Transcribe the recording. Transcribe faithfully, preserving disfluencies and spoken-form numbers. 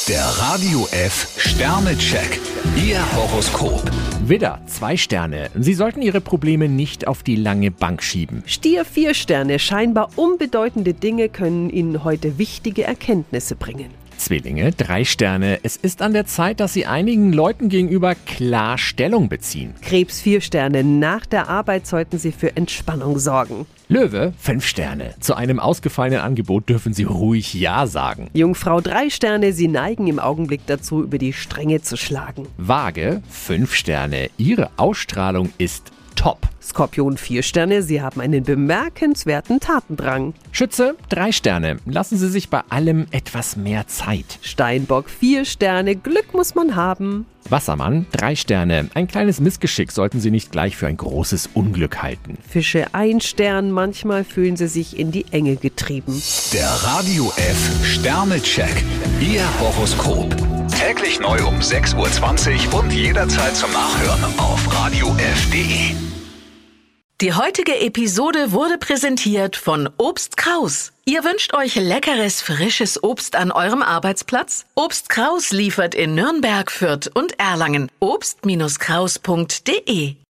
Der Radio F Sternecheck. Ihr Horoskop. Widder, zwei Sterne. Sie sollten Ihre Probleme nicht auf die lange Bank schieben. Stier, vier Sterne. Scheinbar unbedeutende Dinge können Ihnen heute wichtige Erkenntnisse bringen. Zwillinge, drei Sterne. Es ist an der Zeit, dass Sie einigen Leuten gegenüber klar Stellung beziehen. Krebs, vier Sterne. Nach der Arbeit sollten Sie für Entspannung sorgen. Löwe, fünf Sterne. Zu einem ausgefallenen Angebot dürfen Sie ruhig Ja sagen. Jungfrau, drei Sterne. Sie neigen im Augenblick dazu, über die Stränge zu schlagen. Waage, fünf Sterne. Ihre Ausstrahlung ist top. Skorpion, vier Sterne. Sie haben einen bemerkenswerten Tatendrang. Schütze, drei Sterne. Lassen Sie sich bei allem etwas mehr Zeit. Steinbock, vier Sterne. Glück muss man haben. Wassermann, drei Sterne. Ein kleines Missgeschick sollten Sie nicht gleich für ein großes Unglück halten. Fische, ein Stern. Manchmal fühlen Sie sich in die Enge getrieben. Der Radio F Sternecheck. Ihr Horoskop. Täglich neu um sechs Uhr zwanzig und jederzeit zum Nachhören auf radio f punkt de. Die heutige Episode wurde präsentiert von Obst Kraus. Ihr wünscht euch leckeres, frisches Obst an eurem Arbeitsplatz? Obst Kraus liefert in Nürnberg, Fürth und Erlangen. obst Kraus punkt de